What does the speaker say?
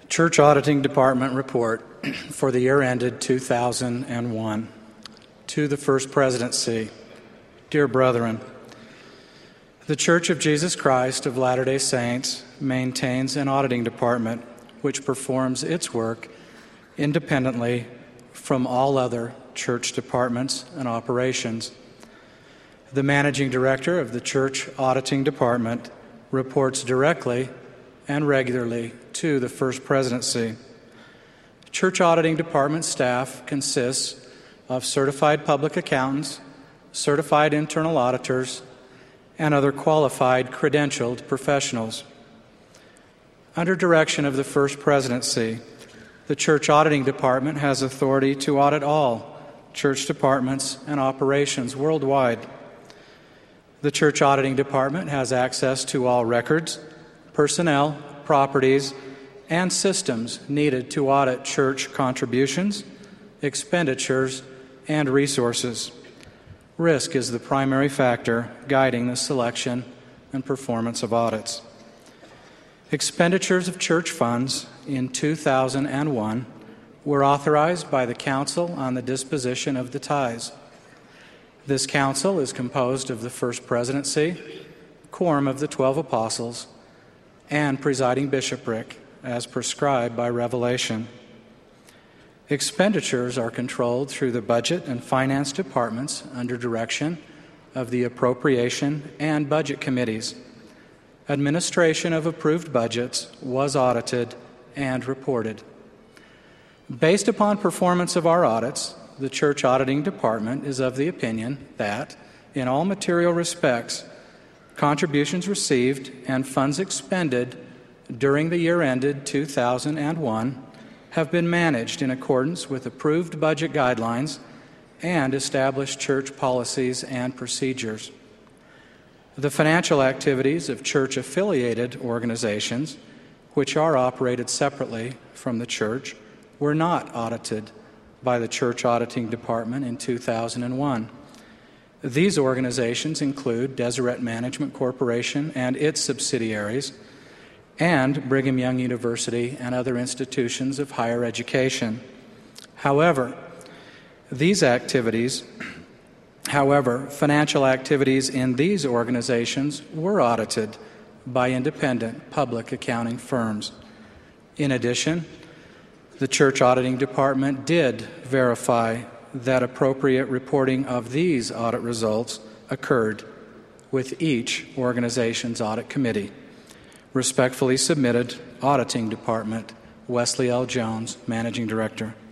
Church Auditing Department Report for the year ended 2001. To the First Presidency. Dear brethren, the Church of Jesus Christ of Latter-day Saints maintains an auditing department which performs its work independently from all other church departments and operations. The managing director of the Church Auditing Department reports directly and regularly to the First Presidency. Church Auditing Department staff consists of certified public accountants, certified internal auditors, and other qualified, credentialed professionals. Under direction of the First Presidency, the Church Auditing Department has authority to audit all church departments and operations worldwide. The Church Auditing Department has access to all records, personnel, properties, and systems needed to audit church contributions, expenditures, and resources. Risk is the primary factor guiding the selection and performance of audits. Expenditures of church funds in 2001 were authorized by the Council on the Disposition of the Tithes. This council is composed of the First Presidency, Quorum of the 12 Apostles, and presiding bishopric, as prescribed by Revelation. Expenditures are controlled through the Budget and Finance departments under direction of the Appropriation and Budget Committees. Administration of approved budgets was audited and reported. Based upon performance of our audits, the Church Auditing Department is of the opinion that, in all material respects, contributions received and funds expended during the year ended 2001 have been managed in accordance with approved budget guidelines and established church policies and procedures. The financial activities of church-affiliated organizations, which are operated separately from the church, were not audited by the Church Auditing Department in 2001. These organizations include Deseret Management Corporation and its subsidiaries, and Brigham Young University and other institutions of higher education. However, financial activities in these organizations were audited by independent public accounting firms. In addition, the Church Auditing Department did verify that appropriate reporting of these audit results occurred with each organization's audit committee. Respectfully submitted, Auditing Department, Wesley L. Jones, Managing Director.